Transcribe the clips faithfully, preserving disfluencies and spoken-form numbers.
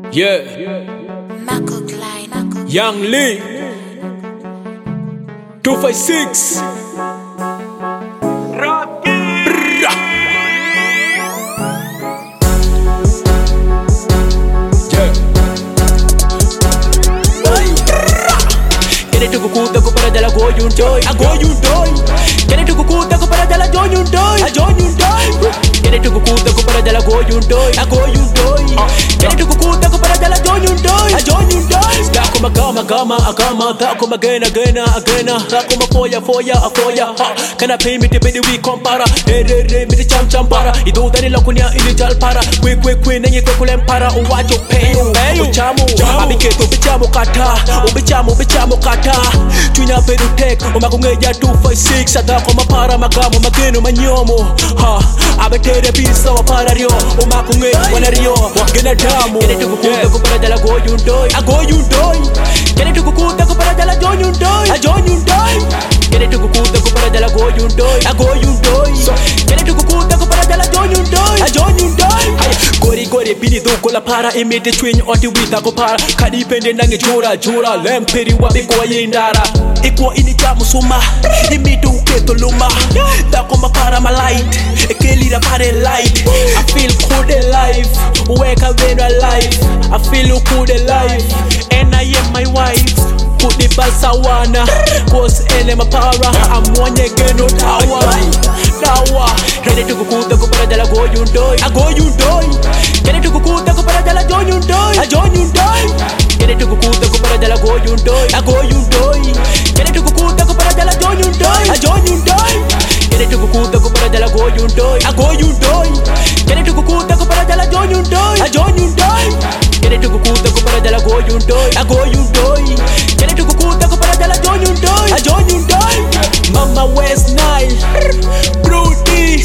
Yeah, Marco Klein, Young Lee, two five six. Kene tukukuta kupara jala go you toy, I go you toy. Kene tukukuta kupara jala jo you toy, I jo you toy. Kene tukukuta kupara jala go you toy, I go you toy. Kene tukukuta kupara jala jo you toy, I jo you toy. Da kuma kama kama akama, da kuma gena gena agena, da kuma foya foya afoya. Kana pay me te pedi we compara, re re re me te cham cham para. Ido dani la kunya ini jal para, we we we nenye kwe kulem para. Uwacho peyo, ubichamo, abiketo ubichamo kata, ubichamo ubichamo kata. Tunya pedu tek, umakungeja two five six. Adako mapara magamo mageno manyomo. Ha, abetere bisa wapara rio, umakunge wana rio, gena damu. Kene tukukuta kupara jala go you toy, I go you toy. Kene tukukuta kupara jala jo you toy, I jo you toy. Kene tukukuta kupara jala go you toy, I go you toy. Kene tukukuta kupara jala jo you toy, I jo you toy. Gori gori bini do kola para imite twin oti wita ko para. Kadi pende nange jura jura lemperi wabi ko yindara. Iko ini jamu suma, imite uketo luma. Da koma para my light, ekeli da pare light. I feel good alive, wake up in alive. I feel good alive, and I am my wife. Put the basawana, cause ene mapara. I'm one again no tawa, tawa. Ready to kukuta kupara jala go you toy, I go you toy. Ready to kukuta kupara jala jo you toy, I jo you toy. Ready to kukuta kupara jala go you toy, I go you toy. Ready to kukuta kupara jala jo you toy, I jo you toy. Ready to kukuta kupara jala go you toy, I go you toy. Ready to kukuta kupara jala jo you toy, I jo you toy. Ready to kukuta kupara jala go you toy, I go you toy. Ready to kukuta kupara jala jo you toy, I jo you toy. Mama West Nile, Brody,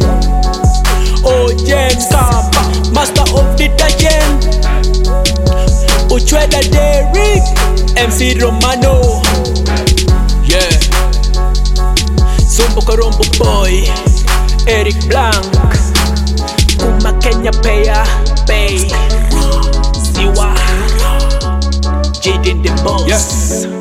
Ojen Kapa, Master of Detergent, Uchweda Derrick, M C Romano. Yeah, Zumbo Karombo Boy, Eric Blanc, Kuma Kenya Paya, Pay, Siwa, Jaden the Boss. yeah.